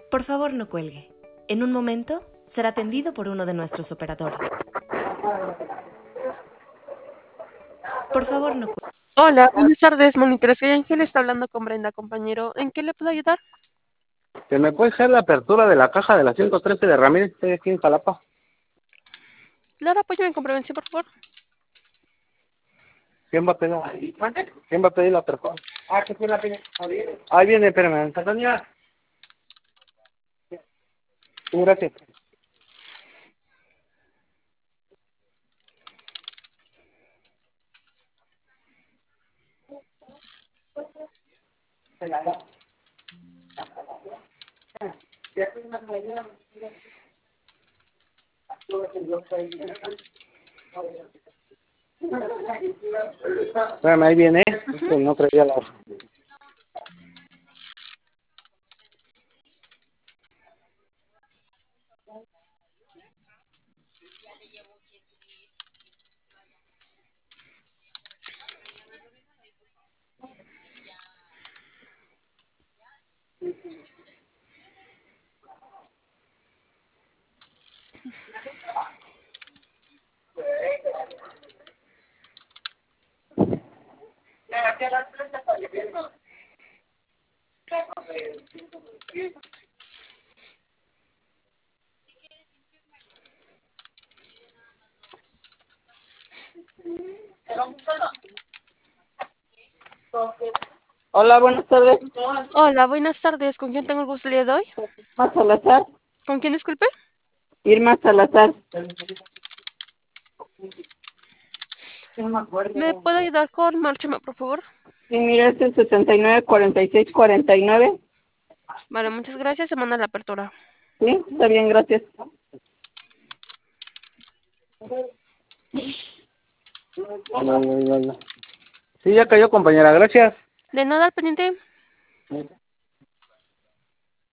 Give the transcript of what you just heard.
Por favor, no cuelgue. En un momento será atendido por uno de nuestros operadores. Por favor, no cuelgue. Hola, buenas tardes, monitores. Soy Ángel, está hablando con Brenda, compañero. ¿En qué le puedo ayudar? ¿Que me puede hacer la apertura de la caja de la 113 de Ramírez? Estoy aquí en Jalapa. Claro, apóyame con prevención, por favor. ¿Quién va a pedir? ¿Quién va a pedir la apertura? ¿Quién la pide? Ahí viene, espérame. Antonia. Sí, gracias. Espérame, ahí viene. No traía la hoja. Hola, buenas tardes. Hola, buenas tardes. ¿Con quién tengo el gusto el día de hoy? Irma Salazar. ¿Con quién, disculpe? Irma Salazar. ¿Me puede ayudar con Márchame, por favor? Sí, mira, es el 694649. Vale, muchas gracias. Se manda la apertura. Sí, está bien, gracias. Sí, ya cayó, compañera. Gracias. De nada, al pendiente.